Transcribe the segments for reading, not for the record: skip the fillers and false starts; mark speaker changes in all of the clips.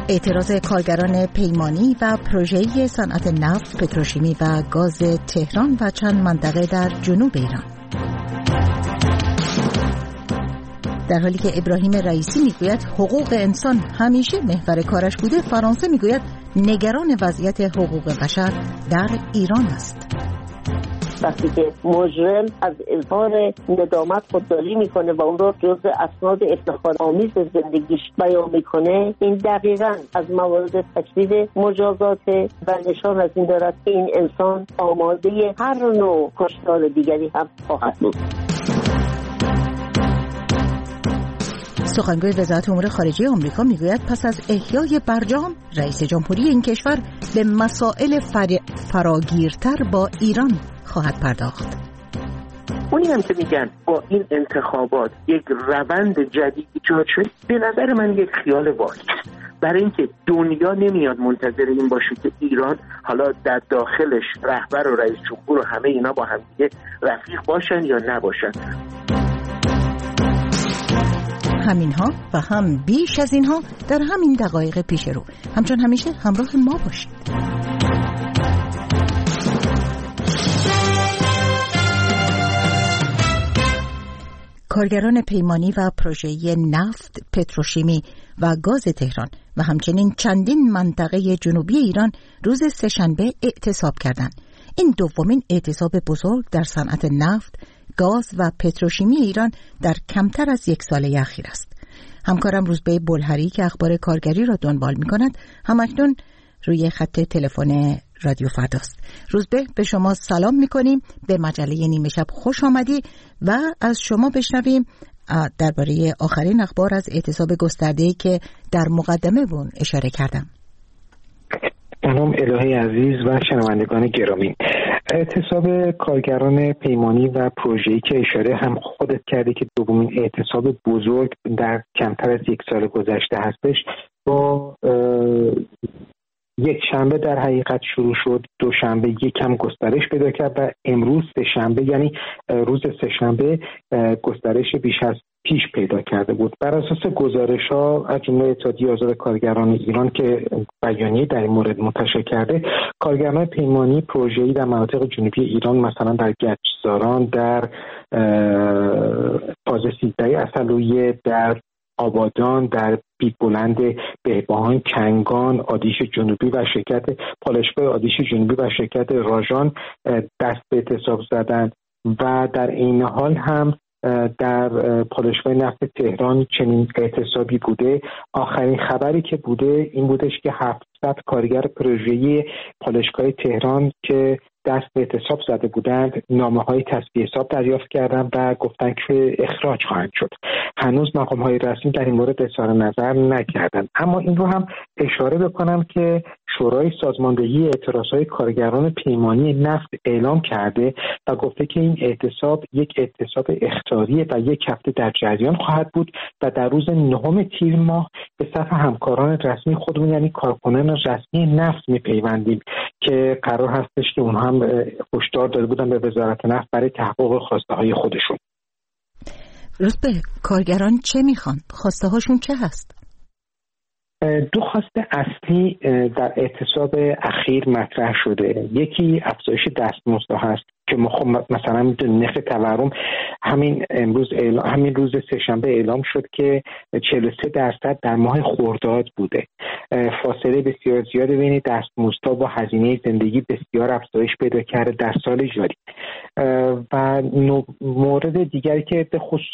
Speaker 1: اعتراض کارگران پیمانی و پروژه‌ای صنعت نفت، پتروشیمی و گاز تهران و چند منطقه در جنوب ایران. در حالی که ابراهیم رئیسی میگوید حقوق انسان همیشه محور کارش بوده، فرانسه میگوید نگران وضعیت حقوق بشر در ایران است.
Speaker 2: وقتی که مجرم از اظهار ندامت خودداری میکنه و اون رو جزء اسناد افتخار آمیز زندگیش بیان میکنه، این دقیقاً از موارد تشدید مجازات و نشان از این دارد که این انسان آماده هر نوع کشتار دیگری هم خواهد بود.
Speaker 1: سخنگوی وزارت امور خارجه آمریکا میگوید پس از احیای برجام، رئیس جمهوری این کشور به مسائل فراگیرتر با ایران خواهد پرداخت.
Speaker 3: اونی هم که میگن با این انتخابات یک روند جدید ایجاد شد، به نظر من یک خیال واهی است. برای اینکه دنیا نمیاد منتظر این باشه که ایران حالا در داخلش رهبر و رئیس جمهور و همه اینا با هم دیگه رفیق باشن یا نباشن.
Speaker 1: همینها و هم بیش از اینها در همین دقایق پیش رو. همچون همیشه همراه ما باشید. کارگران پیمانی و پروژه‌ای نفت، پتروشیمی و گاز تهران و همچنین چندین منطقه جنوبی ایران روز سه‌شنبه اعتصاب کردند. این دومین اعتصاب بزرگ در صنعت نفت، گاز و پتروشیمی ایران در کمتر از یک ساله اخیر است. همکارم روزبه بلهری که اخبار کارگری را دنبال می‌کند، همکنون روی خط تلفن رادیو فرداست. روزبه، به شما سلام می‌کنیم، به مجله نیمه شب خوش آمدی و از شما بشنویم درباره آخرین اخبار از اعتصاب گسترده‌ای که در مقدمه به اون اشاره کردم.
Speaker 4: سلام الهی عزیز و شنوندگان گرامی. اعتصاب کارگران پیمانی و پروژه‌ای که اشاره هم خودت کردی که دومین اعتصاب بزرگ در کمتر از یک سال گذشته هستش، با یک شنبه در حقیقت شروع شد، دوشنبه یکم گسترش پیدا کرد و امروز سه‌شنبه یعنی روز سه‌شنبه گسترش بیش از پیش پیدا کرده بود. بر اساس گزارش‌ها از جمله اتحادیه آزاد کارگران ایران که بیانیه در این مورد منتشر کرده، کارگران پیمانی پروژه‌ای در مناطق جنوبی ایران مثلا در گچساران، در فاز 13 اصلویه، در آبادان، در بیدبلند بهبهان، کنگان، آدیش جنوبی و شرکت پالایشگاه آدیش جنوبی و شرکت راژان دست به اعتصاب زدند و در این حال هم در پالایشگاه نفت تهران چنین اعتصابی بوده. آخرین خبری که بوده این بودش که 700 کارگر پروژه‌ای پالایشگاه تهران که دست به اعتصاب زده بودند نامه‌های تصفیه حساب دریافت کردند و گفتند که اخراج خواهند شد. هنوز مقام‌های رسمی در این مورد اظهار نظر نکردند. اما این رو هم اشاره بکنم که شورای سازماندهی اعتراضهای کارگران پیمانی نفت اعلام کرده و گفته که این اعتصاب یک اعتصاب اخطاریه و یک هفته در جریان خواهد بود و در روز 9 تیر ماه به صف همکاران رسمی خودمون یعنی کارکنان رسمی نفت میپیوندیم که قرار هستش که اونها هم هشدار داده بودن به وزارت نفت برای تحقق خواسته های خودشون.
Speaker 1: روزبه، کارگران چه میخوان؟ خواسته هاشون چه هست؟
Speaker 4: دو خواسته اصلی در اعتصاب اخیر مطرح شده. یکی افزایش دستمزدها هست که مثلا میدونید نرخ تورم همین روز سه‌شنبه اعلام شد که 43% در ماه خرداد بوده. فاصله بسیار زیاد بین دستمزدها با هزینه زندگی بسیار افزایش پیدا کرده در سال جاری. و مورد دیگری که به خصوص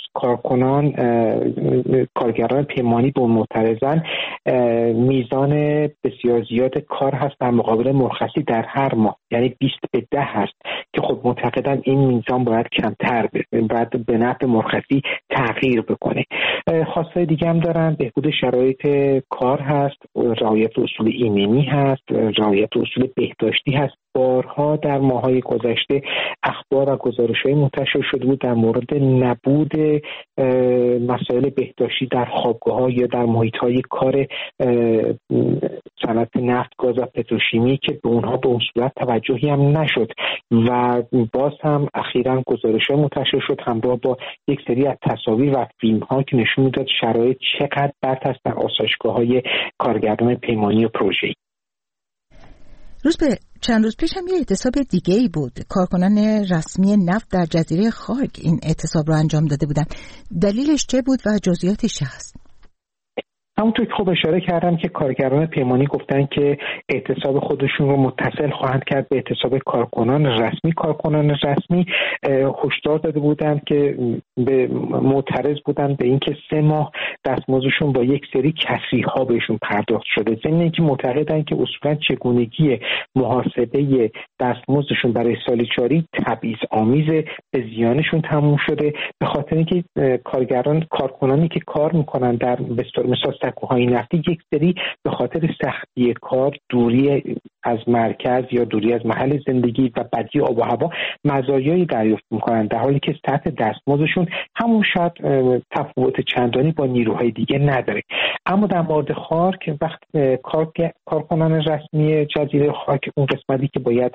Speaker 4: کارگران پیمانی به معترضن، میزان بسیار زیاد کار هست در مقابل مرخصی در هر ماه، یعنی 20/10 هست که خب معتقدن این میزان باید کمتر باید به نفع مرخصی تغییر بکنه. خواسته دیگه هم دارن، بهبود شرایط کار هست، رعایت اصول ایمنی هست، رعایت اصول بهداشتی هست بارها در ماه‌های گذشته اخبار و گزارش‌های منتشر شده بود در مورد نبود مسائل بهداشتی در خوابگاه‌ها یا در محیط‌های کار صنعت نفت، گاز و پتروشیمی که به اونها به اون صورت توجهی هم نشد و باز هم اخیراً گزارش‌های منتشر شد همراه با یک سری از تصاویر و فیلم‌ها که نشون می‌داد شرایط چقدر بد است در آسایشگاه‌های کارگران پیمانی و پروژه‌ای.
Speaker 1: چند روز پیش هم یه اعتصاب دیگه‌ای بود. کارکنان رسمی نفت در جزیره خارگ این اعتصاب رو انجام داده بودن. دلیلش چه بود و جزئیاتش چه هست؟
Speaker 4: همونطور که خب اشاره کردم که کارگران پیمانی گفتن که اعتصاب خودشون رو متصل خواهند کرد به اعتصاب کارکنان رسمی هشدار داده بودند که به معترض بودن به اینکه 3 ماه دستمزدشون با یک سری کسری‌ها بهشون پرداخت شده، ضمن اینکه معتقدن که اصولاً چگونگی محاسبه دستمزدشون برای سال جاری تبعیض‌آمیز، به زیانشون تموم شده، به خاطر اینکه کارکنانی که کار میکنن در مثلا سکوهای نفتی یک سری به خاطر سختی کار، دوری از مرکز یا دوری از محل زندگی و بدی آب و هوا مزایایی دریافت میکنن، در حالی که سطح دستمزدشون همون شاید تفاوت چندانی با نیروهای دیگه نداره. اما در مورد خارک، وقت کارکنان رسمی جزیره خارک، اون قسمتی که باید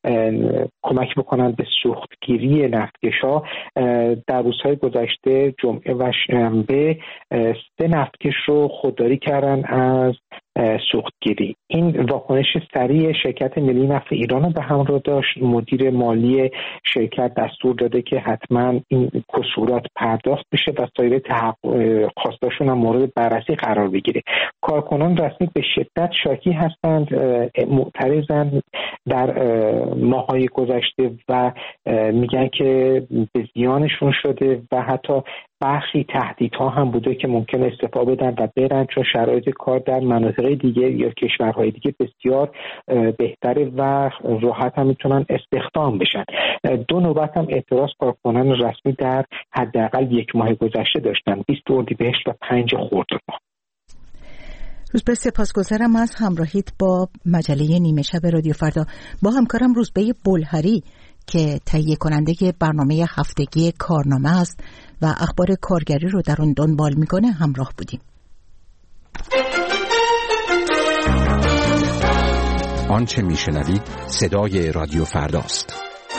Speaker 4: کمک بکنن به سوختگیری نفتکش‌ها، در روزهای گذشته جمعه و شنبه 3 نفتکش رو خودداری کردن از سوختگیری. این واکنش سریع شرکت ملی نفت ایران رو به همراه داشت. مدیر مالی شرکت دستور داده که حتما این کسورات پرداخت بشه و سایر خواستاشون هم مورد بررسی قرار بگیره. کارکنان رسمی به شدت شاکی هستند، معترضن در ماه‌های گذشته و میگن که به زیانشون شده و حتی برخی تهدیدها هم بوده که ممکن استعفا بدن و برن، چون شرایط کار در مناطق دیگه یا کشورهای دیگه بسیار بهتره و راحت هم میتونن استخدام بشن. 2 نوبت هم اعتراض کارکنان رسمی در حداقل 1 ماه گذشته داشتن، 20 اردیبهشت و 5 خرداد.
Speaker 1: روزبه، سپاسگزارم از همراهیت با مجله نیمه شب رادیو فردا. با همکارم روزبه بلهری که تهیه کننده برنامه هفتگی کارنامه است و اخبار کارگری رو در اون دنبال میکنه همراه بودیم.
Speaker 5: آنچه میشنوید صدای رادیو فرداست.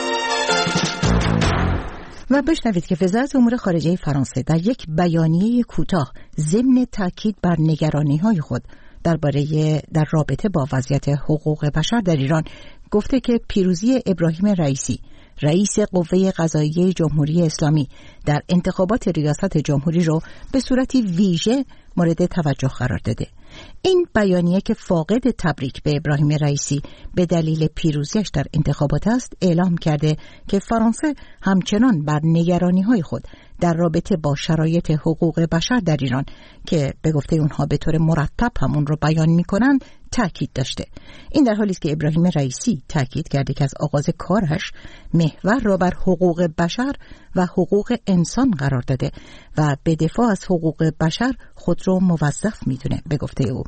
Speaker 1: و بشنوید که وزارت امور خارجه فرانسه در یک بیانیه کوتاه ضمن تاکید بر نگرانی‌های خود در رابطه با وضعیت حقوق بشر در ایران گفته که پیروزی ابراهیم رئیسی، رئیس قوه قضاییه جمهوری اسلامی، در انتخابات ریاست جمهوری رو به صورتی ویژه مورد توجه قرار داده. این بیانیه که فاقد تبریک به ابراهیم رئیسی به دلیل پیروزیش در انتخابات است، اعلام کرده که فرانسه همچنان بر نگرانی‌های خود در رابطه با شرایط حقوق بشر در ایران که به گفته اونها به طور مرتب همون رو بیان می‌کنند تأکید داشته. این در حالی است که ابراهیم رئیسی تأکید کرده که از آغاز کارش محور را بر حقوق بشر و حقوق انسان قرار داده و به دفاع از حقوق بشر خود رو موظف می‌دونه. به گفته او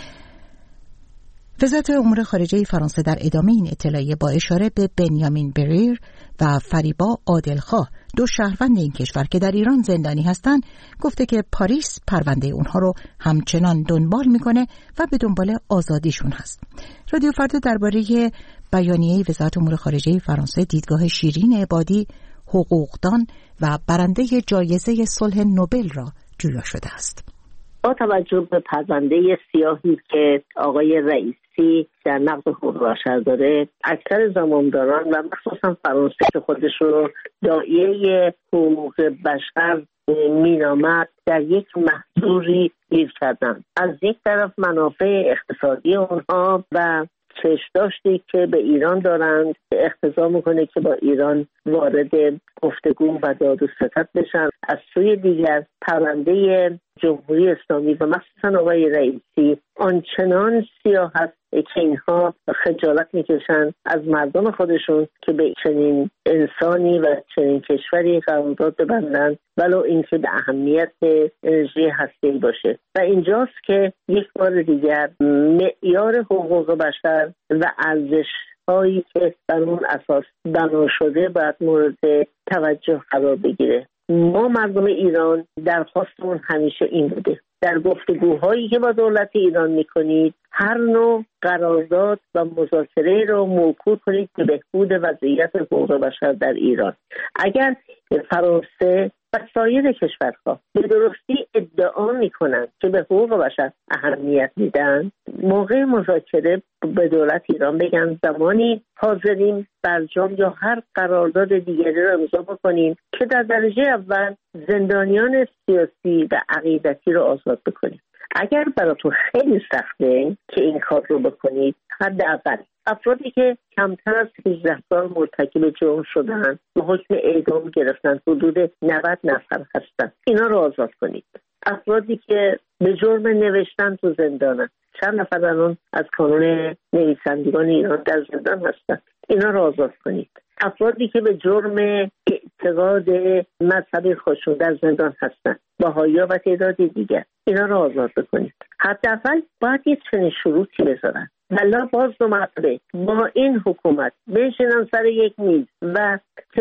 Speaker 1: وزارت امور خارجه فرانسه در ادامه این اطلاعیه با اشاره به بنیامین بریر و فریبا عادلخواه، 2 شهروند این کشور که در ایران زندانی هستند، گفته که پاریس پرونده اونها رو همچنان دنبال میکنه و به دنبال آزادیشون هست. رادیو فردا درباره بیانیه وزارت امور خارجه فرانسه دیدگاه شیرین عبادی، حقوقدان و برنده جایزه صلح نوبل را جویا شده است.
Speaker 2: با توجه به پرونده سیاهی که آقای رئیسی در نقض حقوق بشر داره، اکثر زمامداران و مخصوصا فرانسه که خودش رو داعیه حقوق بشر مینامد در یک محصوری گیر کردن. از یک طرف منافع اقتصادی اونها و چشم‌داشتی که به ایران دارند اقتضا میکنه که با ایران وارد گفتگو و داد و ستد بشن. از سوی دیگر پرونده جمهوری اسلامی و مخصوصا آقای رئیسی آنچنان سیاه هست که اینها خجالت میکشن از مردم خودشون که به چنین انسانی و چنین کشوری قرارداد ببندن، ولو اینکه به اهمیت انرژی هسته‌ای باشه. و اینجاست که یک بار دیگر معیار حقوق بشر و ارزش هایی که بر اون اساس بنا شده باید مورد توجه قرار بگیره. ما مردم ایران درخواستمون همیشه این بوده: در گفتگوهایی که با دولت ایران میکنید هر نوع قرارداد و مذاکره رو موکول کنید به بهبود وضعیت حقوق بشر در ایران. اگر فرانسه و سایر کشورها به درستی ادعا میکنند که به حقوق بشر اهمیت میدن، موقع مذاکره به دولت ایران بگن زمانی حاضریم برجام یا هر قرارداد دیگری رو امضا بکنیم که در درجه اول زندانیان سیاسی و عقیدتی رو آزاد بکنیم. اگر براتون خیلی سخته که این کار رو بکنید، حداقل افرادی که کمتر از 18 سال مرتکب جرم شدن و حکم اعدام گرفتن، حدود 90 نفر هستن، اینا رو آزاد کنید. افرادی که به جرم نوشتن تو زندانن، چند نفر الان از کانون نویسندگان ایران در زندان هستن، اینا رو آزاد کنید. افرادی که به جرم اعتقاد مذهبی خودشون در زندان هستن، بهائی‌ها و تعدادی دیگر، اینا رو آزاد بکنید. حداقل باید یه چنین شروطی بذارن. بلا باز دو مرتبه با این حکومت بنشینن سر یک میز و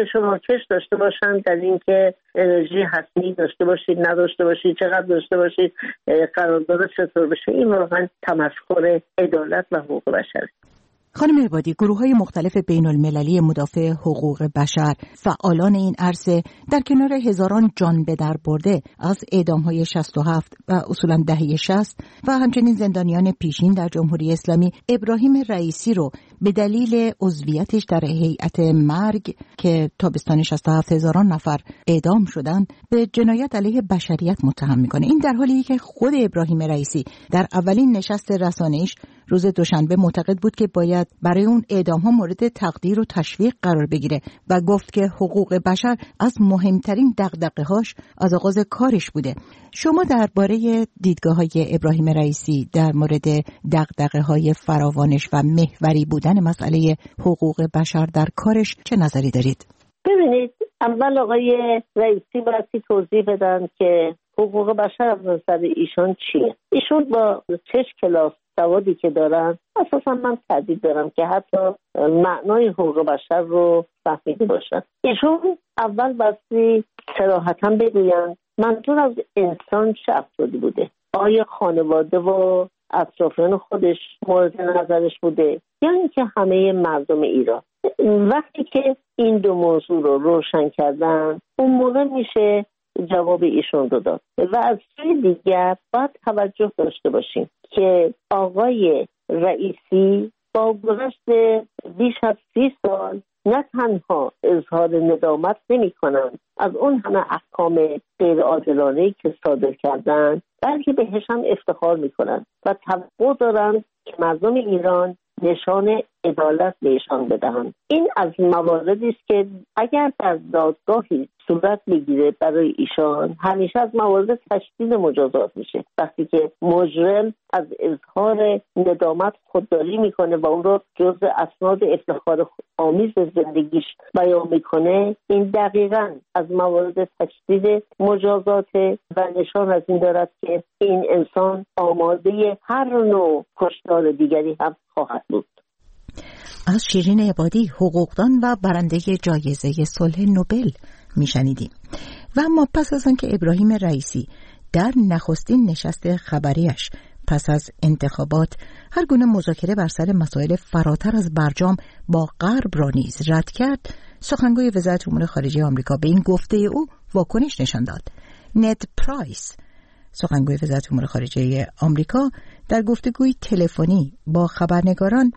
Speaker 2: کش داشته باشن در این که انرژی هستی داشته باشید، نداشته باشید، چقدر داشته باشید، قرارداد چطور بشه. این واقعا تمسخر عدالت و حقوق بشر.
Speaker 1: خانم عبادی، گروه‌های مختلف بین‌المللی مدافع حقوق بشر فعالان این عرصه در کنار هزاران جان به در برده از اعدام‌های 67 و اصولاً دهه 60 و همچنین زندانیان پیشین در جمهوری اسلامی ابراهیم رئیسی رو به دلیل عضویتش در هیئت مرگ که تابستان 67 هزاران نفر اعدام شدن به جنایت علیه بشریت متهم میکنه. این در حالیه که خود ابراهیم رئیسی در اولین نشست رسانه‌ایش روز دوشنبه معتقد بود که باید برای اون اعدام‌ها مورد تقدیر و تشویق قرار بگیره و گفت که حقوق بشر از مهمترین دغدغه‌هاش از آغاز کارش بوده. شما درباره دیدگاه‌های ابراهیم رئیسی در مورد دغدغه‌های فراوانش و محوری بودن مسئله حقوق بشر در کارش چه نظری دارید؟
Speaker 2: ببینید، اول آقای رئیسی باید توضیح بدن که حقوق بشر از نظر ایشان چیه. ایشون با 6 کلاس سوادی که دارن، اساسا من تردید دارم که حتی معنای حقوق بشر رو فهمیده باشن. ایشون اول بسی صراحتاً بگوین منظور از انسان چه افرادی بوده. آیا خانواده و اطرافیان خودش مورد نظرش بوده یا اینکه همه مردم ایران؟ وقتی که این دو موضوع رو روشن کردن، اون موقع میشه جواب ایشون رو داد. و از سوی دیگر باید توجه داشته باشیم که آقای رئیسی با گذشت بیش از 30 سال نه تنها اظهار ندامت نمی کنند از اون همه احکام غیر عادلانه‌ای که صادر کردن، بلکه بهش هم افتخار می کنند و توقع دارند که مردم ایران نشان عدالت بهشان بدهند. این از مواردی است که اگر در دادگاهی صورت میگیره برای ایشان، همیشه از موارد تشدید مجازات میشه. وقتی که مجرم از اظهار ندامت خودداری میکنه و اون رو جزء اسناد افتخار آمیز زندگیش بیان میکنه، این دقیقاً از موارد تشدید مجازات و نشان از این دارد که این انسان آماده هر نوع کشتار دیگری هم خواهد بود.
Speaker 1: از شیرین عبادی، حقوقدان و برنده جایزه صلح نوبل میشنیدیم. و اما پس از آنکه ابراهیم رئیسی در نخستین نشست خبریش پس از انتخابات هر گونه مذاکره بر سر مسائل فراتر از برجام با غرب را نیز رد کرد، سخنگوی وزارت امور خارجه آمریکا به این گفته او واکنش نشان داد. نed پرایس، سخنگوی وزارت امور خارجه آمریکا، در گفتگوی تلفنی با خبرنگاران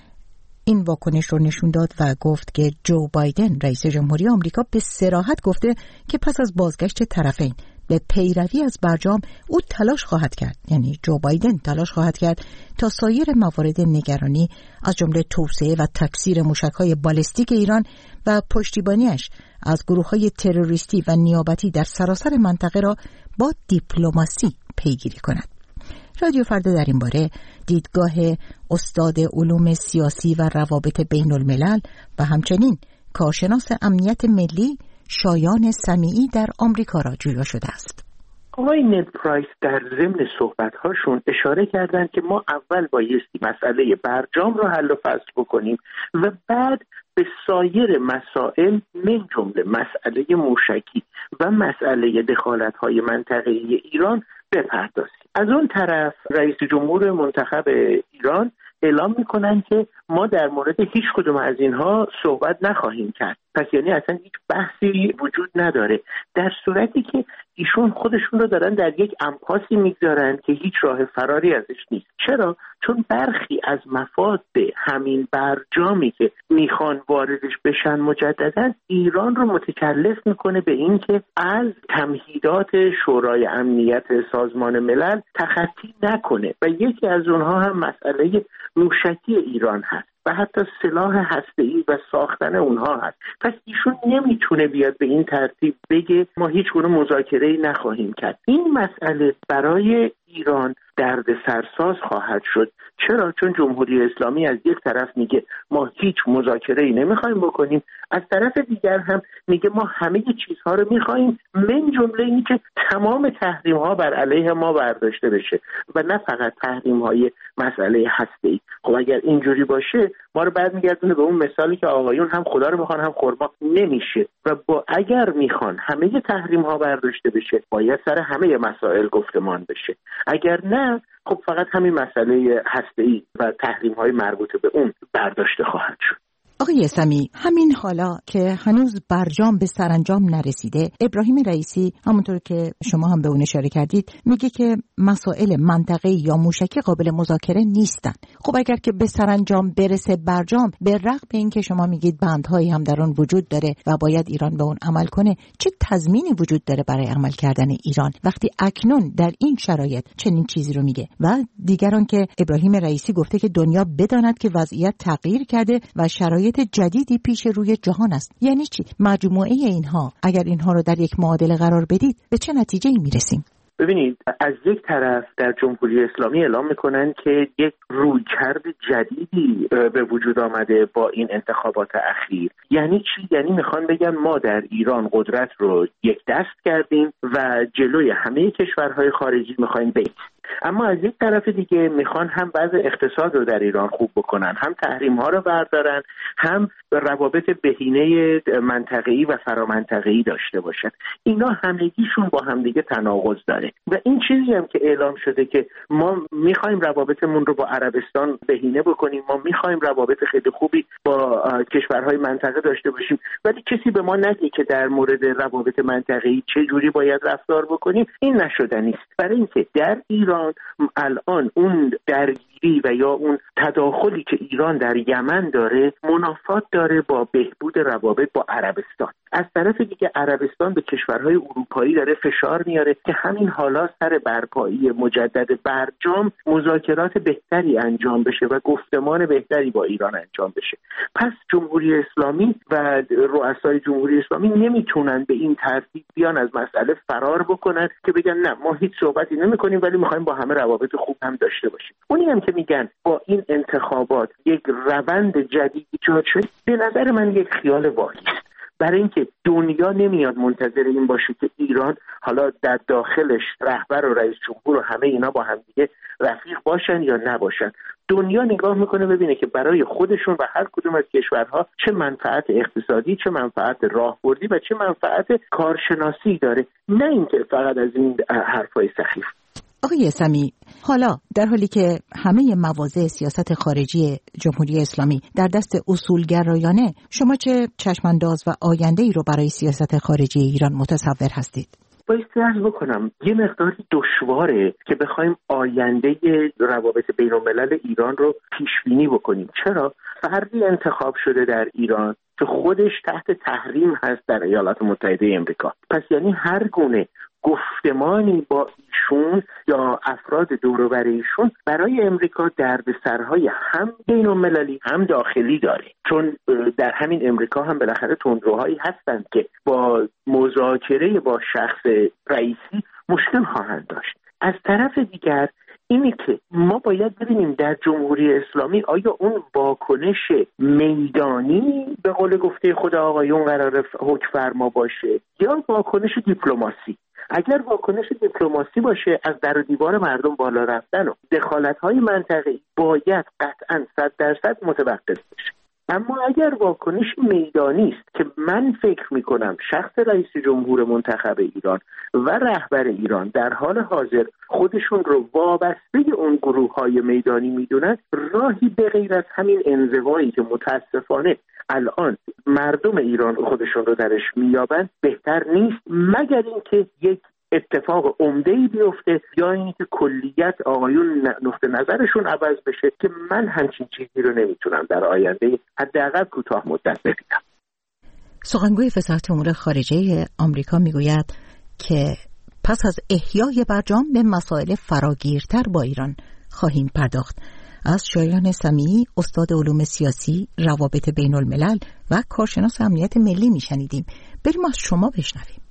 Speaker 1: این واکنش رو نشون داد و گفت که جو بایدن رئیس جمهوری آمریکا به صراحت گفته که پس از بازگشت طرفین به پیروی از برجام او تلاش خواهد کرد، یعنی جو بایدن تلاش خواهد کرد تا سایر موارد نگرانی از جمله توسعه و تکثیر موشک‌های بالستیک ایران و پشتیبانیش از گروه‌های تروریستی و نیابتی در سراسر منطقه را با دیپلماسی پیگیری کند. رادیو فردا در این باره دیدگاه استاد علوم سیاسی و روابط بین الملل و همچنین کارشناس امنیت ملی شایان سمیعی در آمریکا را جویا شده است.
Speaker 3: آقای نید پرایس در ضمن صحبت‌هاشون اشاره کردند که ما اول بایستی مسئله برجام رو حل و فصل بکنیم و بعد به سایر مسائل من جمله مسئله موشکی و مسئله دخالت‌های منطقه‌ای ایران بپردازیم. از اون طرف رئیس جمهور منتخب ایران اعلام میکنن که ما در مورد هیچ کدوم از اینها صحبت نخواهیم کرد. پس یعنی اصلا هیچ بحثی وجود نداره، در صورتی که ایشون خودشون رو دارن در یک امپاسی میگذارن که هیچ راه فراری ازش نیست. چرا؟ چون برخی از مفاد همین برجامی که میخوان واردش بشن مجددا ایران رو متکلف میکنه به این که از تمهیدات شورای امنیت سازمان ملل تخطی نکنه و یکی از اونها هم مسئله موشکی ایران هست و حتی سلاح هسته‌ای و ساختن اونها هست. پس ایشون نمیتونه بیاد به این ترتیب بگه ما هیچ گونه مذاکره‌ای نخواهیم کرد. این مسئله برای ایران درد سرساز خواهد شد. چرا؟ چون جمهوری اسلامی از یک طرف میگه ما هیچ مذاکره‌ای نمیخوایم بکنیم، از طرف دیگر هم میگه ما همه چیزها رو میخوایم من جمله این که تمام تحریم‌ها بر علیه ما برداشته بشه و نه فقط تحریم‌های مسئله هسته‌ای. خب اگر اینجوری باشه ما رو برمیگردونه به اون مثالی که آقایون هم خدا رو میخوان هم خرما، نمیشه و اگر میخوان همه تحریم‌ها برداشته بشه باید سر همه مسائل گفتمان بشه. اگر نه خب فقط همین مسئله هسته‌ای و تحریم‌های مربوط به اون برداشته خواهد شد.
Speaker 1: آقای سمی، همین حالا که هنوز برجام به سرانجام نرسیده، ابراهیم رئیسی همونطور که شما هم به اون اشاره کردید میگه که مسائل منطقه‌ای یا موشکی قابل مذاکره نیستن. خب اگر که به سرانجام برسه برجام، به رغم اینکه شما میگید بندهایی هم در اون وجود داره و باید ایران به اون عمل کنه، چه تضمینی وجود داره برای عمل کردن ایران وقتی اکنون در این شرایط چنین چیزی رو میگه؟ و دیگران که ابراهیم رئیسی گفته که دنیا بداند که وضعیت تغییر کرده و شرایط جدیدی پیش روی جهان است. یعنی چی؟ مجموعه اینها اگر اینها رو در یک معادله قرار بدید به چه نتیجه‌ای میرسیم؟
Speaker 3: ببینید، از یک طرف در جمهوری اسلامی اعلام میکنن که یک رویکرد جدیدی به وجود آمده با این انتخابات اخیر. یعنی چی؟ یعنی میخوان بگن ما در ایران قدرت رو یک دست کردیم و جلوی همه کشورهای خارجی میخوایم بگیریم. اما از یک طرف دیگه میخوان هم وضع اقتصاد رو در ایران خوب بکنن، هم تحریم ها رو بردارن، هم روابط بهینه منطقه‌ای و فرامنطقه‌ای داشته باشن. اینا همگیشون با همدیگه تناقض داره و این چیزی هم که اعلام شده که ما میخوایم روابطمون رو با عربستان بهینه بکنیم، ما میخوایم روابط خیلی خوبی با کشورهای منطقه داشته باشیم، ولی کسی به ما نگه که در مورد روابط منطقه‌ای چه جوری باید رفتار بکنیم. این نشدنی است. برای اینکه در ایران الان اون درگیری و یا اون تداخلی که ایران در یمن داره منافات داره با بهبود روابط با عربستان. از طرف دیگه عربستان به کشورهای اروپایی داره فشار میاره که همین حالا سر برپایی مجدد برجام مذاکرات بهتری انجام بشه و گفتمان بهتری با ایران انجام بشه. پس جمهوری اسلامی و رؤسای جمهوری اسلامی نمیتونن به این ترتیب بیان از مسئله فرار بکنن که بگن نه ما هیچ صحبتی نمی‌کنیم ولی می‌خوایم با همه روابط خوب هم داشته باشیم. اونی هم که میگن با این انتخابات یک روند جدید ایجاد شد، به نظر من یک خیال واهی است. برای اینکه دنیا نمیاد منتظر این باشه که ایران حالا در داخلش رهبر و رئیس جمهور و همه اینا با هم دیگه رفیق باشن یا نباشن. دنیا نگاه میکنه ببینه که برای خودشون و هر کدوم از کشورها چه منفعت اقتصادی، چه منفعت راهبردی و چه منفعت کارشناسی داره، نه اینکه فقط از این حرفای سخیف.
Speaker 1: آقای سمی، حالا در حالی که همه مواضع سیاست خارجی جمهوری اسلامی در دست اصولگرایانه، شما چه چشمانداز و آینده‌ای رو برای سیاست خارجی ایران متصور هستید؟
Speaker 3: بایستی عرض بکنم یه مقداری دشواره که بخوایم آینده روابط بین‌الملل ایران رو پیش بینی بکنیم. چرا؟ فردی انتخاب شده در ایران که خودش تحت تحریم هست در ایالات متحده آمریکا. پس یعنی هر گونه گفتمانی با ایشون یا افراد دور و بر ایشون برای امریکا دردسرهای هم بین‌المللی هم داخلی داره، چون در همین امریکا هم بالاخره تندروهایی هستند که با مذاکره با شخص رئیسی مشکل خواهند داشت. از طرف دیگر اینی که ما باید ببینیم در جمهوری اسلامی آیا اون واکنش میدانی به قول گفته خود آقایون قرار حکم فرما باشه یا واکنش دیپلماسی. اگر واکنش دیپلماسی باشه از در و دیوار مردم بالا رفتن و دخالت‌های منطقه‌ای باید قطعاً 100% متوقف بشه. اما اگر واکنش میدانی است که من فکر میکنم شخص رئیس جمهور منتخب ایران و رهبر ایران در حال حاضر خودشون رو وابسته اون گروه‌های میدانی میدونن، راهی به غیر از همین انزوایی که متاسفانه الان مردم ایران خودشون رو درش میابند بهتر نیست، مگر اینکه یک اتفاق عمده‌ای بیفته یا اینکه کلیت آقایون نقطه نظرشون عوض بشه که من همچین چیزی رو نمیتونم در آینده حداقل کوتاه مدت ببینم.
Speaker 1: سخنگوی وزارت امور خارجه آمریکا میگوید که پس از احیای برجام به مسائل فراگیرتر با ایران خواهیم پرداخت. از شایان سمیعی، استاد علوم سیاسی، روابط بین الملل و کارشناس امنیت ملی میشنیدیم. بریم از شما بشنویم.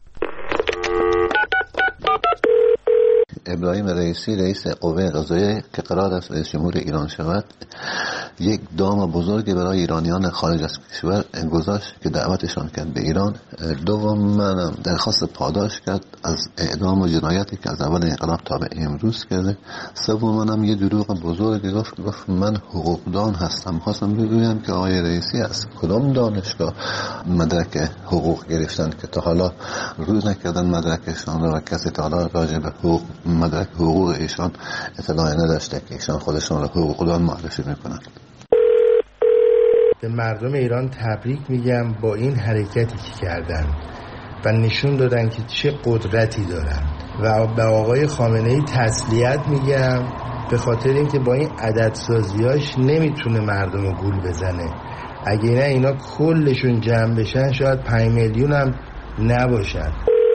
Speaker 6: ابراهیم رئیسی رئیس قوه قضاییه که قرار است رئیس جمهور ایران شود، یک دام بزرگی برای ایرانیان خارج از کشور گذاشت که دعوتشان کرد به ایران. دوم منم درخواست پاداش کرد از اعدام و جنایتی که از اول انقلاب تا به امروز کرده. سوم منم یه دروغ بزرگی گفت من حقوقدان هستم. خواستم بگویم که آقای رئیسی از کدام دانشگاه مدرک حقوق گرفتن که تا حالا روز نکردن مدرکشان رو و کسی تا حالا راجع به مدرک حقوق ایشان اطلاعی نداشته که ایشان خودشان رو حقوقدان معرفی میکنن.
Speaker 7: به مردم ایران تبریک میگم با این حرکتی که کردن و نشون دادن که چه قدرتی دارن و به آقای خامنه‌ای تسلیت میگم به خاطر اینکه با این عددسازیاش نمیتونه مردم رو گول بزنه. اگه نه اینا کلشون جمع بشن شاید 5 میلیون هم نباشن.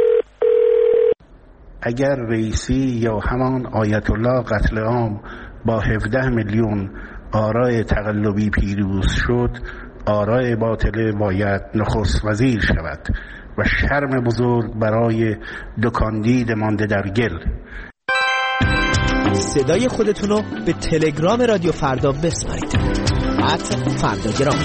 Speaker 8: اگر رئیسی یا همان آیت الله قتل عام با 17 میلیون آرای تقلبی پیروز شد، آرای باطله باید نخست وزیر شود و شرم بزرگ برای دکاندید مانده در گل.
Speaker 9: صدای خودتونو به تلگرام رادیو فردا بسپارید. @فرداگرام.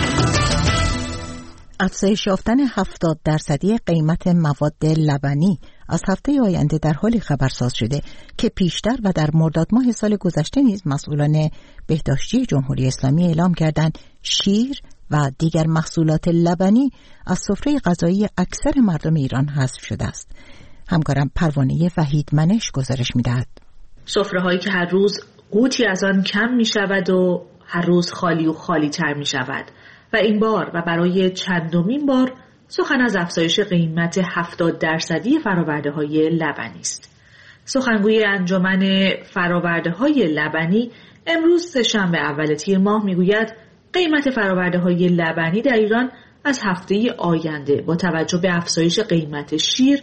Speaker 1: افزایش یافتن 70% قیمت مواد لبنی از هفته آینده در حالی خبرساز شده که پیشتر و در مرداد ماه سال گذشته نیز مسئولان بهداشتی جمهوری اسلامی اعلام کردند شیر و دیگر محصولات لبنی از سفره غذایی اکثر مردم ایران حذف شده است. همکارم پروانه وحیدمنش گزارش می‌دهد.
Speaker 10: سفره‌هایی که هر روز قوتی از آن کم می‌شود و هر روز خالی و خالی‌تر می‌شود و این بار و برای چندمین بار سخن از افزایش قیمت 70% فرآورده‌های لبنی است. سخنگوی انجمن فرآورده‌های لبنی امروز سه‌شنبه اول تیر ماه میگوید قیمت فرآورده‌های لبنی در ایران از هفته آینده با توجه به افزایش قیمت شیر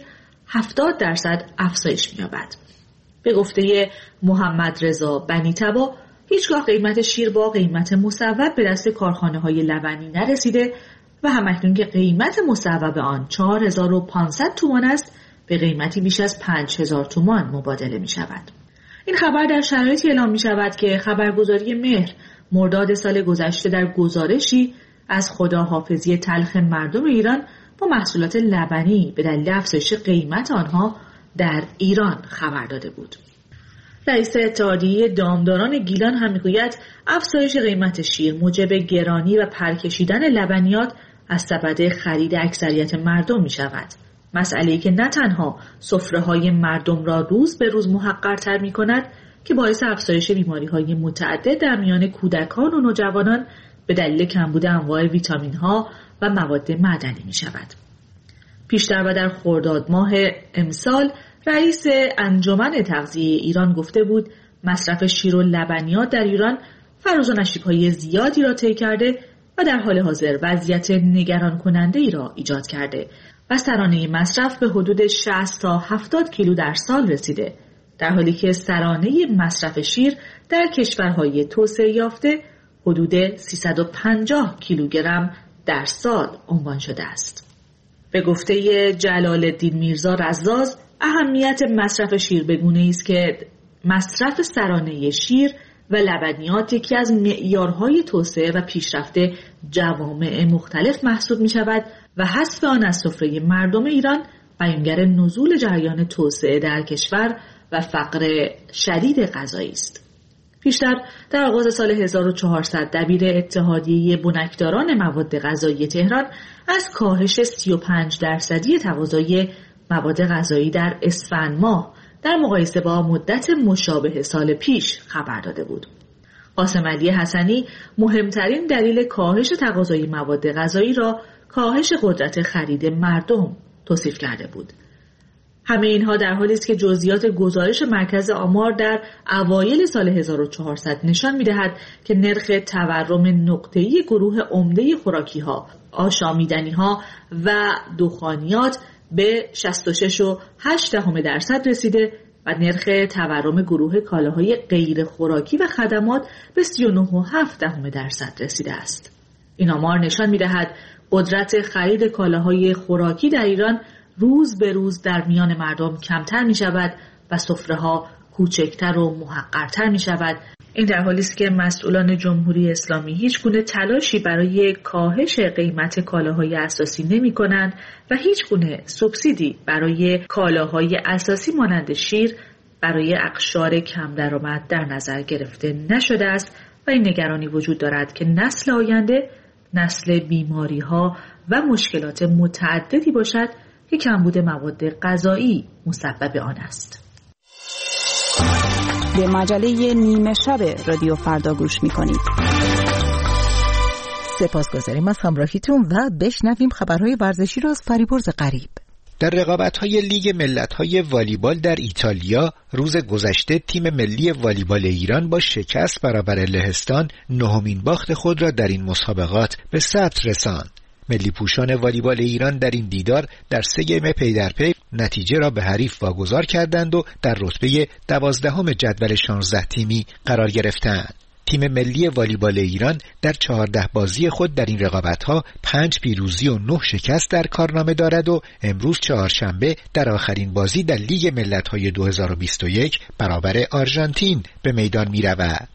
Speaker 10: 70% افزایش می‌یابد. به گفته محمد رضا بنی‌تبا هیچگاه قیمت شیر با قیمت مصوب به دست کارخانه‌های لبنی نرسیده و همکنون که قیمت مصوب آن 4500 تومان است به قیمتی بیش از 5000 تومان مبادله می شود. این خبر در شرایطی اعلام می شود که خبرگزاری مهر مرداد سال گذشته در گزارشی از خداحافظی تلخ مردم ایران با محصولات لبنی به دلیل افزایش قیمت آنها در ایران خبر داده بود. رئیس اتحادیه دامداران گیلان هم میگوید افزایش قیمت شیر موجب گرانی و پرکشیدن لبنیات از سبد خرید اکثریت مردم می شود. مسئله‌ای که نه تنها سفره‌های مردم را روز به روز محقرتر می کند که باعث افزایش بیماری‌های متعدد در میان کودکان و نوجوانان به دلیل کمبود انواع ویتامین‌ها و مواد معدنی می شود. پیشتر و در خرداد ماه امسال رئیس انجمن تغذیه ایران گفته بود مصرف شیر و لبنیات در ایران فراز و نشیب‌های زیادی را طی کرده و در حال حاضر وضعیت نگران کننده ای را ایجاد کرده و سرانه مصرف به حدود 60 تا 70 کیلو در سال رسیده، در حالی که سرانه مصرف شیر در کشورهای توسعه یافته حدود 350 کیلوگرم در سال عنوان شده است. به گفته جلال الدین میرزا رزاز اهمیت مصرف شیر به گونه‌ای است که مصرف سرانه شیر و لبنیات یکی از معیارهای توسعه و پیشرفت جوامع مختلف محسوب می شود و حذف آن از سفره مردم ایران بیانگر نزول جریان توسعه در کشور و فقر شدید غذایی است. پیشتر در آغاز سال 1400 دبیر اتحادیه بنکداران مواد غذایی تهران از کاهش 35% تقاضای مواد غذایی در اسفند ماه در مقایسه با مدت مشابه سال پیش خبر داده بود. قاسم علی حسنی مهمترین دلیل کاهش تقاضای مواد غذایی را کاهش قدرت خرید مردم توصیف کرده بود. همه اینها در حالی است که جزئیات گزارش مرکز آمار در اوایل سال 1400 نشان می‌دهد که نرخ تورم نقطه‌ای گروه عمده خوراکی‌ها، آشامیدنی‌ها و دخانیات به 66.8% رسیده و نرخ تورم گروه کالاهای غیر خوراکی و خدمات به 39.7% رسیده است. این آمار نشان می‌دهد قدرت خرید کالاهای خوراکی در ایران روز به روز در میان مردم کمتر می شود و سفره‌ها کوچکتر و محقرتر می شود. این در حالی است که مسئولان جمهوری اسلامی هیچ گونه تلاشی برای کاهش قیمت کالاهای اساسی نمی کنند و هیچ گونه سوبسیدی برای کالاهای اساسی مانند شیر برای اقشار کم درآمد در نظر گرفته نشده است و این نگرانی وجود دارد که نسل آینده نسل بیماری‌ها و مشکلات متعددی باشد که کمبود مواد غذایی مسبب آن است.
Speaker 11: به مجله نیمه شب رادیو فردا گوش می‌کنید.
Speaker 1: سپاسگزاریم از همراهیتون و بشنویم خبرهای ورزشی را از فریبرز غریب.
Speaker 12: در رقابت‌های لیگ ملت‌های والیبال در ایتالیا روز گذشته تیم ملی والیبال ایران با شکست برابر لهستان نهمین باخت خود را در این مسابقات به ثبت رساند. ملی پوشان والیبال ایران در این دیدار در 3 گیم پی در پی نتیجه را به حریف واگذار کردند و در رتبه 12 جدول 16 تیمی قرار گرفتند. تیم ملی والیبال ایران در 14 بازی خود در این رقابت‌ها 5 پیروزی و 9 شکست در کارنامه دارد و امروز چهارشنبه در آخرین بازی در لیگ ملت‌های 2021 برابر آرژانتین به میدان می‌رود.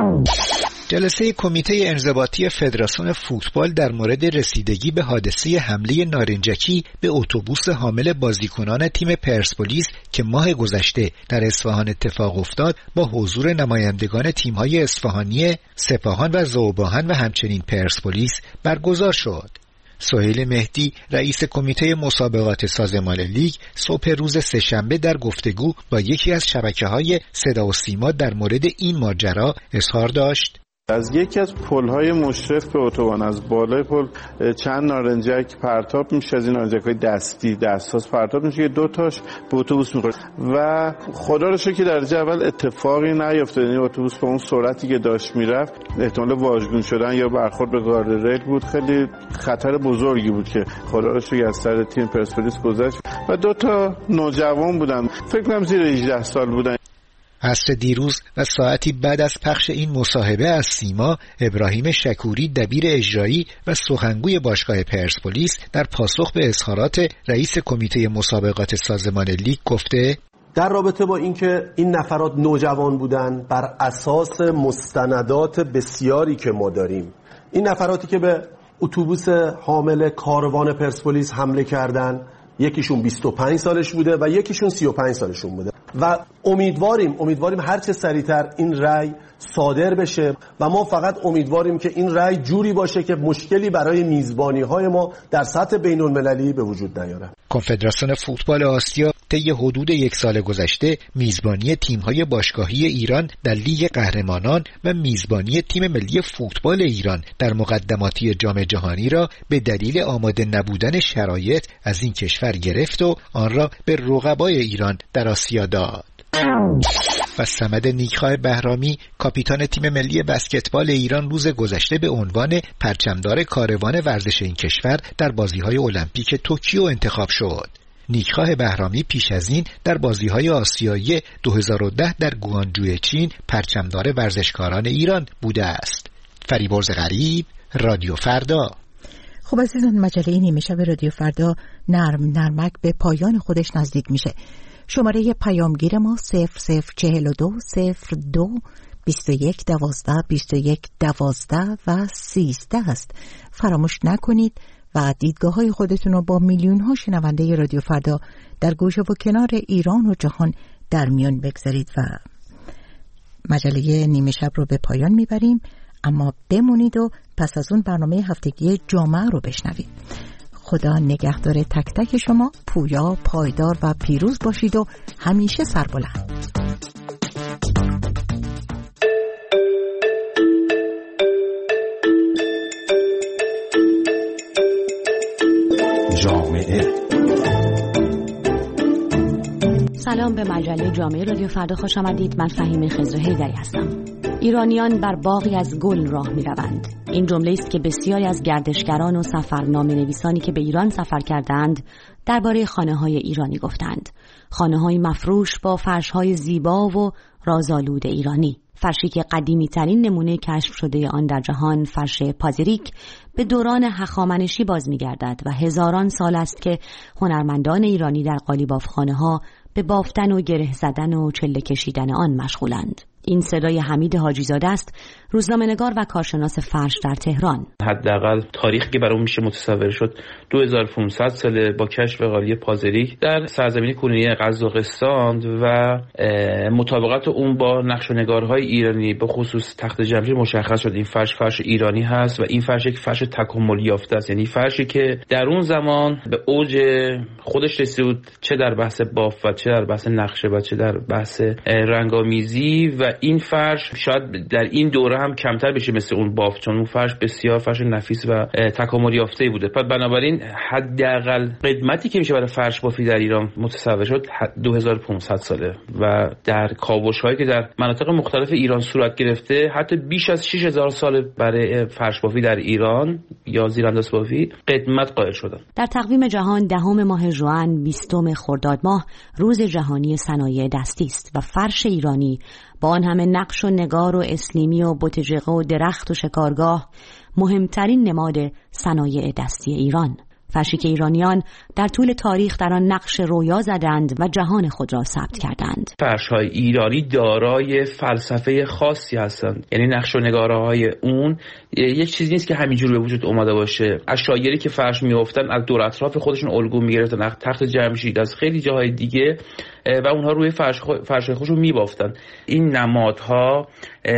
Speaker 12: جلسه کمیته انضباطی فدراسیون فوتبال در مورد رسیدگی به حادثه حمله نارنجکی به اتوبوس حامل بازیکنان تیم پرسپولیس که ماه گذشته در اصفهان اتفاق افتاد با حضور نمایندگان تیم‌های اصفهانی، سپاهان و ذوباهن و همچنین پرسپولیس برگزار شد. سهیل مهدی رئیس کمیته مسابقات سازمان لیگ صبح روز سه‌شنبه در گفتگو با یکی از شبکه‌های صدا و سیما در مورد این ماجرا اظهار داشت:
Speaker 13: از یکی از پل‌های مشرف به اتوبان از بالای پل چند نارنجک پرتاب میشه، از این نارنجک‌های دستی دستاس پرتاب میشه که 2 تاش به اتوبوس میخوره و خدا رو شکر که درجه اول اتفاقی نیفتاد. این اتوبوس به اون سرعتی که داشت میرفت احتمال واژگون شدن یا برخورد به گاردریل بود. خیلی خطر بزرگی بود که خدا رو شکر از سر تیم پرسپولیس گذشت و 2 تا نوجوان بودن، فکر کنم زیر 18 سال بودن.
Speaker 12: عصر دیروز و ساعتی بعد از پخش این مصاحبه از سیما، ابراهیم شکوری دبیر اجرایی و سخنگوی باشگاه پرسپولیس در پاسخ به اظهارات رئیس کمیته مسابقات سازمان لیگ گفته:
Speaker 14: در رابطه با اینکه این نفرات نوجوان بودن، بر اساس مستندات بسیاری که ما داریم، این نفراتی که به اتوبوس حامل کاروان پرسپولیس حمله کردن، یکیشون 25 سالش بوده و یکیشون 35 سالشون بوده و امیدواریم هر چه سریعتر این رأی صادر بشه و ما فقط امیدواریم که این رأی جوری باشه که مشکلی برای میزبانی‌های ما در سطح بین‌المللی به وجود نیاره.
Speaker 12: کنفدراسیون فوتبال آسیا طی حدود 1 سال گذشته میزبانی تیم‌های باشگاهی ایران در لیگ قهرمانان و میزبانی تیم ملی فوتبال ایران در مقدماتی جام جهانی را به دلیل آماده نبودن شرایط از این کشور گرفت و آن را به رقبای ایران در آسیا داد. و صمد نیکخواه بهرامی کاپیتان تیم ملی بسکتبال ایران روز گذشته به عنوان پرچمدار کاروان ورزش این کشور در بازی‌های المپیک توکیو انتخاب شد. نیکخواه بهرامی پیش از این در بازی‌های آسیایی 2010 در گوانجو چین پرچمدار ورزشکاران ایران بوده است. فریبرز غریب، رادیو فردا.
Speaker 1: خب عزیزان، مجله نیمه شب رادیو فردا نرمک به پایان خودش نزدیک میشه. شماره پیامگیر ما 0042 02 21 12 21 12 و 13 است. فراموش نکنید و دیدگاه‌های خودتون رو با میلیون‌ها شنونده رادیو فردا در گوشه و کنار ایران و جهان در میان بگذارید. و مجله نیمه شب رو به پایان میبریم، اما بمونید و پس از اون برنامه هفتگی جامعه رو بشنوید. خدا نگهدار تک تک شما، پویا، پایدار و پیروز باشید و همیشه سربلند.
Speaker 15: جامعه.
Speaker 16: سلام، به مجله جامعه رادیو فردا خوش آمدید. من فهیمه خضرهیدری هستم. ایرانیان بر باغی از گل راه می روند. این جمله است که بسیاری از گردشگران و سفرنامه نویسانی که به ایران سفر کردند درباره خانه‌های ایرانی گفتند. خانه‌های مفروش با فرش‌های زیبا و رازآلود ایرانی. فرشی که قدیمی ترین نمونه کشف شده آن در جهان، فرش پازیریک، به دوران هخامنشی باز می گردد و هزاران سال است که هنرمندان ایرانی در قالیبافخانه‌ها به بافتن و گره زدن و چله کشیدن آن مشغولند. این صدای حمید حاجی‌زاده است، روزنامه‌نگار و کارشناس فرش در تهران.
Speaker 17: حداقل تاریخی که برای اون میشه متصور شد 2500 ساله با کشف قالی پازیریک در سرزمین کنونی قزاقستان و مطابقت اون با نقش و نگارهای ایرانی به خصوص تخت جمشید مشخص شد این فرش ایرانی هست و این فرش یک فرش تکامل یافته است، یعنی فرشی که در اون زمان به اوج خودش رسید، چه در بحث بافت و چه در بحث نقشه و چه در بحث رنگامیزی. و این فرش شاید در این دوره هم کمتر بشه مثل اون بافت، چون اون فرش بسیار فرش نفیس و تکامل یافته بوده. پس بنابراین حداقل قدمتی که میشه برای فرش بافی در ایران متصور شد 2500 ساله و در کاوش‌هایی که در مناطق مختلف ایران صورت گرفته حتی بیش از 6000 سال برای فرش بافی در ایران یا زیرانداز بافی قدمت قائل شدن.
Speaker 16: در تقویم جهان 10 ماه ژوئن 20 خرداد ماه روز جهانی صنایع دستی است و فرش ایرانی با آن همه نقش و نگار و اسلیمی و بتجقه و درخت و شکارگاه مهمترین نماد صنایع دستی ایران. فرشی که ایرانیان در طول تاریخ در آن نقش رویا زدند و جهان خود را ثبت کردند.
Speaker 17: فرش‌های ایرانی دارای فلسفه خاصی هستند، یعنی نقش و نگاره‌های اون یک چیزی نیست که همینجوری به وجود اومده باشه. اشایری که فرش میافتن از دور اطراف خودشون الگو میگرفتن، از تخت جمشید، از خیلی جاهای دیگه و اونها روی فرش خودشون میبافتن. این نمادها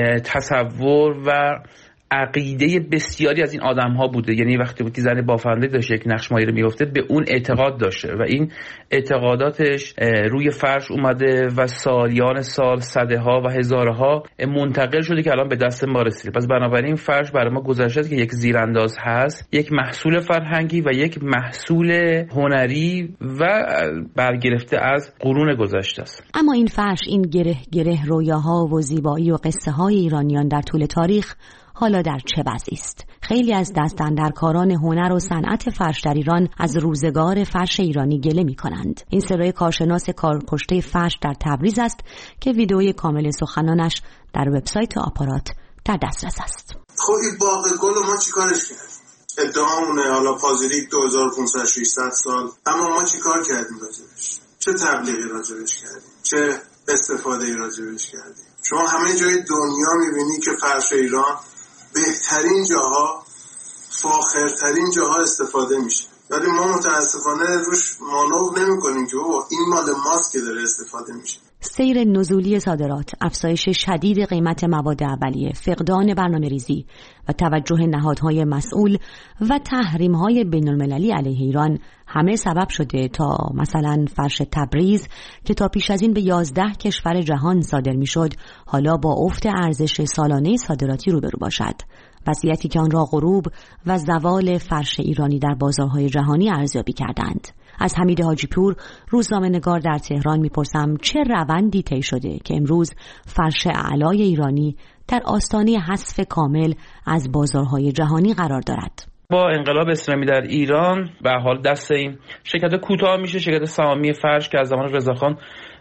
Speaker 17: تصور و عقیده بسیاری از این آدم‌ها بوده، یعنی وقتی که زن بافنده داشته یک نقش مایه رو می‌افته به اون اعتقاد داشته و این اعتقاداتش روی فرش اومده و سالیان سال، صدها و هزارها منتقل شده که الان به دست ما رسیده. پس بنابراین فرش برای ما گذشته است که یک زیرانداز هست، یک محصول فرهنگی و یک محصول هنری و برگرفته از قرون گذشته است.
Speaker 16: اما این فرش، این گره رویاها و زیبایی و قصه های ایرانیان در طول تاریخ حالا در چه وضعی است؟ خیلی از دستاندرکاران هنر و صنعت فرش در ایران از روزگار فرش ایرانی گله می کنند. این صدای کارشناس کارکشته فرش در تبریز است که ویدئوی کامل سخنانش در وبسایت آپارات در دسترس است.
Speaker 18: خب این باغ گل ما چیکارش کردیم؟ ادعامونه حالا پازیریک 2500 سال، اما ما چیکار کردیم راجبش؟ چه تبلیغی راجبش کردیم؟ چه استفاده‌ای راجبش کردیم؟ شما همه جای دنیا می‌بینی که فرش ایران بهترین جاها، فاخرترین جاها استفاده میشه، ولی ما متاسفانه روش مانور نمی‌کنیم که این مال ماست که داره استفاده میشه.
Speaker 16: سیر نزولی صادرات، افزایش شدید قیمت مواد اولیه، فقدان برنامه‌ریزی و توجه نهادهای مسئول و تحریم‌های بین‌المللی علیه ایران همه سبب شده تا مثلا فرش تبریز که تا پیش از این به 11 کشور جهان صادر میشد، حالا با افت ارزش سالانه صادراتی روبرو باشد. وضعیتی که آن را غروب و زوال فرش ایرانی در بازارهای جهانی ارزیابی کردند. از حمید حاجی‌پور، روزنامه‌نگار در تهران میپرسم چه روندی طی شده که امروز فرش اعلای ایرانی در آستانه حذف کامل از بازارهای جهانی قرار دارد.
Speaker 17: با انقلاب اسلامی در ایران به حال دست این شرکت کوتاه میشه، شرکت سهامی فرش که از زمان رضاخان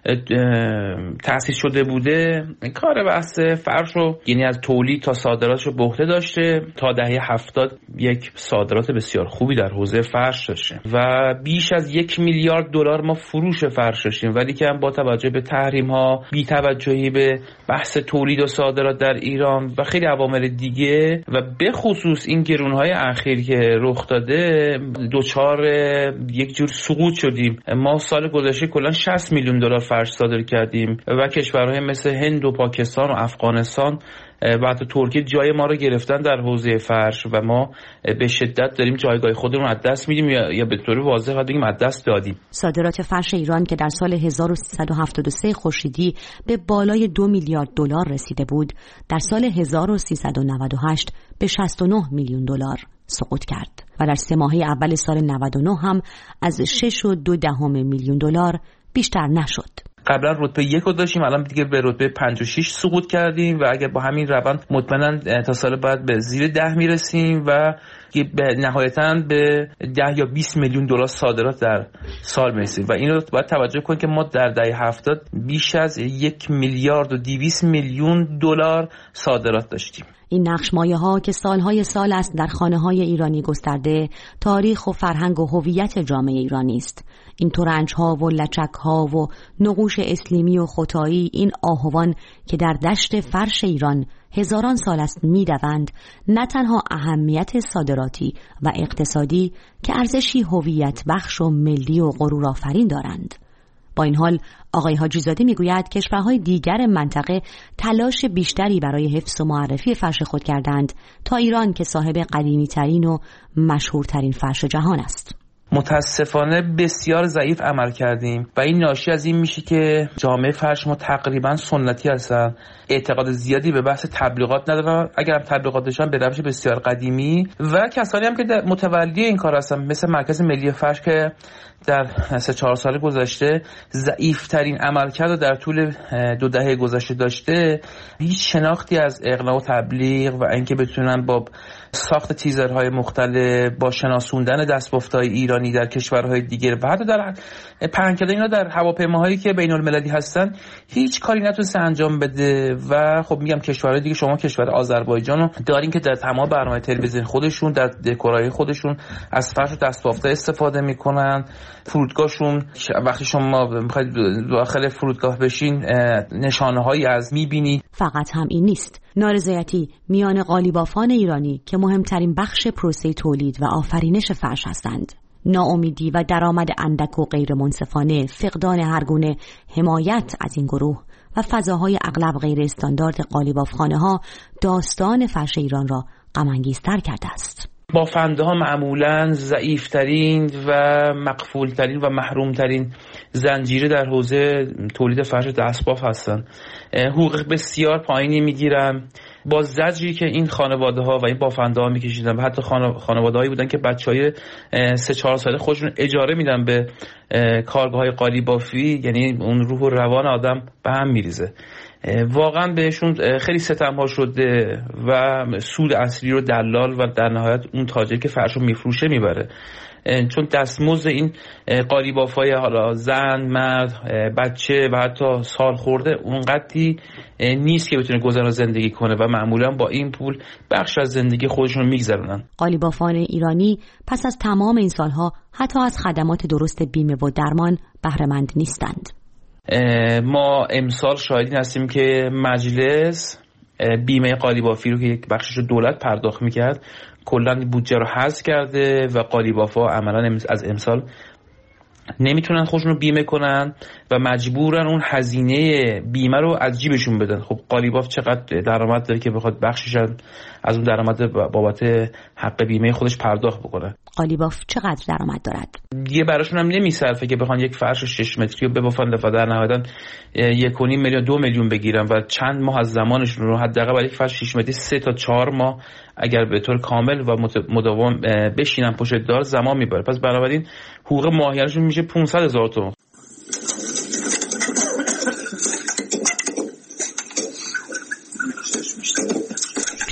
Speaker 17: تأسیس شده بوده کار بحث فرش رو یعنی از تولید تا صادراتش رو به عهده داشته. تا دهه 70 یک صادرات بسیار خوبی در حوزه فرش داشته و بیش از 1 میلیارد دلار ما فروش فرش داشتیم، ولی که با توجه به تحریم ها، بی توجهی به بحث تولید و صادرات در ایران و خیلی عوامل دیگه و به خصوص این گرون‌های اخیر که رخ داده دوچار یک جور سقوط شدیم. ما سال گذشته کلا 60 میلیون دلار فرش صادر کردیم و کشورهای مثل هند و پاکستان و افغانستان و حتی ترکیه جای ما رو گرفتن در حوزه فرش و ما به شدت داریم جایگاه خودمون از دست میدیم یا به طور واضح باید بگیم از دست دادیم.
Speaker 16: صادرات فرش ایران که در سال 1373 خورشیدی به بالای 2 میلیارد دلار رسیده بود، در سال 1398 به 69 میلیون دلار سقوط کرد و در 3 ماهه اول سال 99 هم از 6.2 میلیون دلار بیشتر نشد.
Speaker 17: قبلا رتبه 1 رو داشتیم، الان دیگه به رتبه 5 و 6 سقوط کردیم و اگر با همین روند مطمئنا تا سال بعد به زیر 10 میرسیم و نهایتاً به 10 یا 20 میلیون دلار صادرات در سال میرسیم و این رو باید توجه کنید که ما در دهه 70 بیش از 1 میلیارد و 200 میلیون دلار صادرات داشتیم.
Speaker 16: این نقش مایه ها که سالهای سال است در خانه های ایرانی گسترده، تاریخ و فرهنگ و هویت جامعه ایرانی است. این ترنج ها و لچک ها و نقوش اسلیمی و ختایی، این آهوان که در دشت فرش ایران هزاران سال است می‌دوند، نه تنها اهمیت صادراتی و اقتصادی که ارزشی هویت بخش و ملی و غرور آفرین دارند. با این حال آقای حاجی زاده میگوید کشورهای دیگر منطقه تلاش بیشتری برای حفظ و معرفی فرش خود کردند تا ایران که صاحب قدیمی ترین و مشهورترین فرش جهان است.
Speaker 17: متاسفانه بسیار ضعیف عمل کردیم و این ناشی از این میشه که جامعه فرش ما تقریبا سنتی هستن، اعتقاد زیادی به بحث تبلیغات ندارن، اگر تبلیغات داشتن به روش بسیار قدیمی و کسانی هم که متولی این کار هستن مثل مرکز ملی فرش که در 3-4 سال گذشته ضعیف‌ترین عملکرد در طول 2 دهه گذشته داشته، هیچ شناختی از اقناع و تبلیغ و اینکه بتونن با ساخت تیزرهای مختلف، با شناسوندن دستبافت‌های ایرانی در کشورهای دیگر و حتی در پهن کردن اینا در هواپیماهایی که بین‌المللی هستن هیچ کاری نتونسته انجام بده. و خب میگم کشورهای دیگه، شما کشور آذربایجان رو دارین که در تمام برنامه تلویزیون خودشون در دکورهای خودشون از فرش و دستبافته استفاده میکنن. فرودگاهشون وقتی شما میخواید داخل فرودگاه بشین نشانه‌هایی از میبینید.
Speaker 16: فقط هم این نیست، نارضایتی میان قالیبافان ایرانی که مهمترین بخش پروسه تولید و آفرینش فرش هستند، ناامیدی و درآمد اندک و غیر منصفانه، فقدان هر گونه حمایت از این گروه و فضاهای اغلب غیر استاندارد قالیبافخانه ها داستان فرش ایران را غم انگیزتر کرده است.
Speaker 17: بافنده ها معمولاً ضعیف‌ترین و مقفول‌ترین و محروم‌ترین زنجیره در حوزه تولید فرش دستباف هستند. حقوق بسیار پایینی میگیرن. با زجری که این خانواده ها و این بافنده ها میکشیدن و حتی خانواده هایی بودن که بچهای 3-4 ساله خودشون اجاره میدن به کارگاه های قالیبافی، یعنی اون روح و روان آدم به هم میریزه. واقعا بهشون خیلی ستم ها شده و سود اصلی رو دلال و در نهایت اون تاجر که فرش رو میفروشه میبره، چون دستمزد این قالیبافای حالا زن، مرد، بچه و حتی سال خورده اونقدری نیست که بتونه گذرا زندگی کنه و معمولا با این پول بخش از زندگی خودشون میگذرونن.
Speaker 16: قالیبافان ایرانی پس از تمام این سالها حتی از خدمات درست بیمه و درمان بهره مند نیستند.
Speaker 17: ما امسال شاهدین هستیم که مجلس بیمه قالیبافی رو که یک بخشش رو دولت پرداخت میکرد کلا بودجه رو حذف کرده و قالیبافا عملا از امسال نمیتونن خودشون رو بیمه کنن و مجبورن اون هزینه بیمه رو از جیبشون بدن. خب قالیباف چقدر درآمد داره که بخواد بخشش از اون درآمد بابت حق بیمه خودش پرداخت بکنه؟
Speaker 16: قالیباف چقدر درآمد دارد؟
Speaker 17: دیگه براشون هم نمیصرفه که بخوان یک فرش 6 متری رو ببافن و در نهایت 1.5 میلیون 2 میلیون بگیرن و چند ماه از زمانشون رو حداقل برای یک فرش 6 متری 3 تا 4 ماه اگر به طور کامل و مداوم بشینن پشت دار زمان میبره. پس بنابراین حقوق ماهیانشون میشه 500,000 تومان.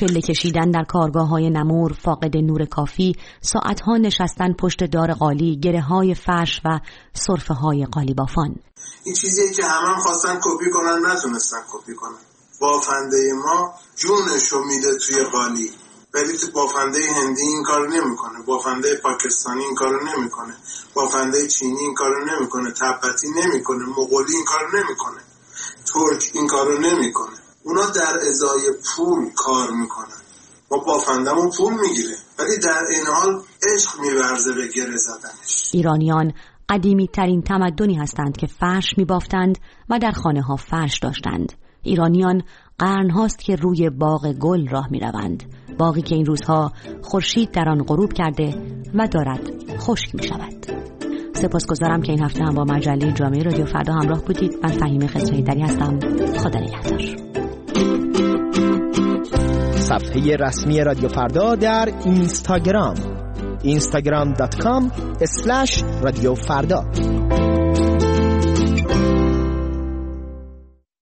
Speaker 16: پله کشیدن در کارگاه‌های نمور، فاقد نور کافی، ساعتها نشستن پشت دار قالی، گره‌های فرش و سرفه‌های قالی بافان.
Speaker 18: این چیزیه که همه خواستن کپی کنن، نتونستن کپی کنن. بافنده ما جونشو میده توی قالی، ولی تو بافنده هندی این کارو نمیکنه، بافنده پاکستانی این کارو نمیکنه، بافنده چینی این کارو نمیکنه، تبتی نمیکنه، مغولی این کارو نمیکنه، ترک این کارو نمیکنه. اونا در ازای پول کار میکنن. ما بافندمون پول میگیره، ولی در این حال عشق میورزه به گره زدنش.
Speaker 16: ایرانیان قدیمی ترین تمدنی هستند که فرش میبافتند و در خانه ها فرش داشتند. ایرانیان قرن هاست که روی باغ گل راه می روند، باغی که این روزها خورشید در آن غروب کرده و دارد خشک می شود. سپاسگزارم که این هفته هم با مجله جامعه رادیو فردا همراه بودید. من فهیمه خسروهیدری هستم. خدا نگهدار.
Speaker 9: صفحه رسمی رادیو فردا در اینستاگرام instagram.com/رادیو فردا